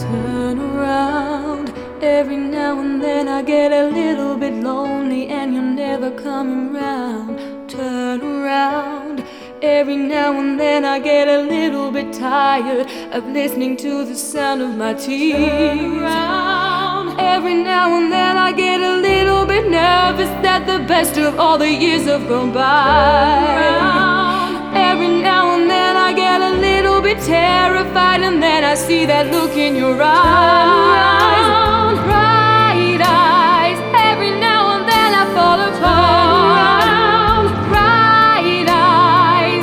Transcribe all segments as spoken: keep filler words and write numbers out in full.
Turn around. Every now and then I get a little bit lonely and you're never coming round. Turn around. Every now and then I get a little bit tired of listening to the sound of my tears. Turn around. Every now and then I get a little bit nervous that the best of all the years have gone by. Turn around. Every now and then I get a little bit terrified, and then I see that look in your eyes. Bright eyes. Every now and then I fall apart. Bright eyes.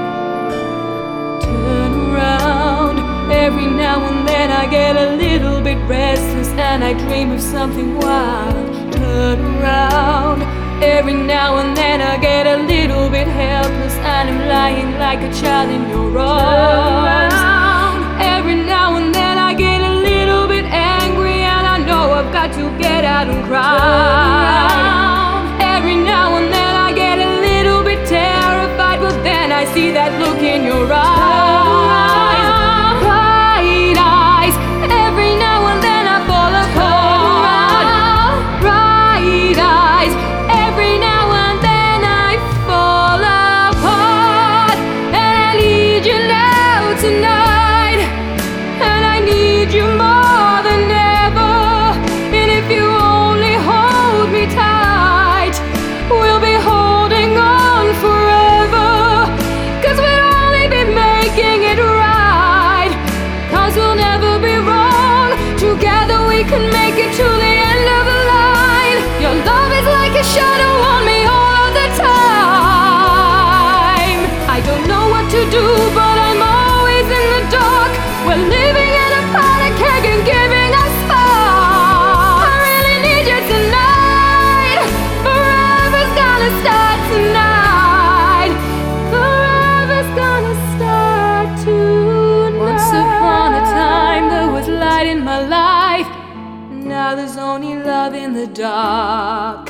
Turn around. Every now and then I get a little bit restless and I dream of something wild. Turn around. Every now and then I get a little bit helpless and I'm lying like a child in your arms. Every now and then I get a little bit angry and I know I've got to get out and cry. Every now and then I get a little bit terrified, but then I see that look in your eyes. Bright eyes. Every now and then I fall apart. Bright eyes. Every now and then I fall apart. And I need you now tonight. And I need you more than ever. And if you only hold me tight, we'll be holding on forever. Cause we'll only be making it right. Cause we'll never be wrong. Together we can make it to the end of the line. Your love is like a shadow on me all of the time. I don't know what to do, but I'm always in the dark. We're living in a powder keg and giving us spark. I really need you tonight. Forever's gonna start tonight. Forever's gonna start tonight. Once upon a time there was light in my life. Now there's only love in the dark.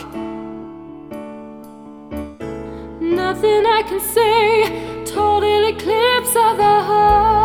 Nothing I can say, total eclipse of the heart.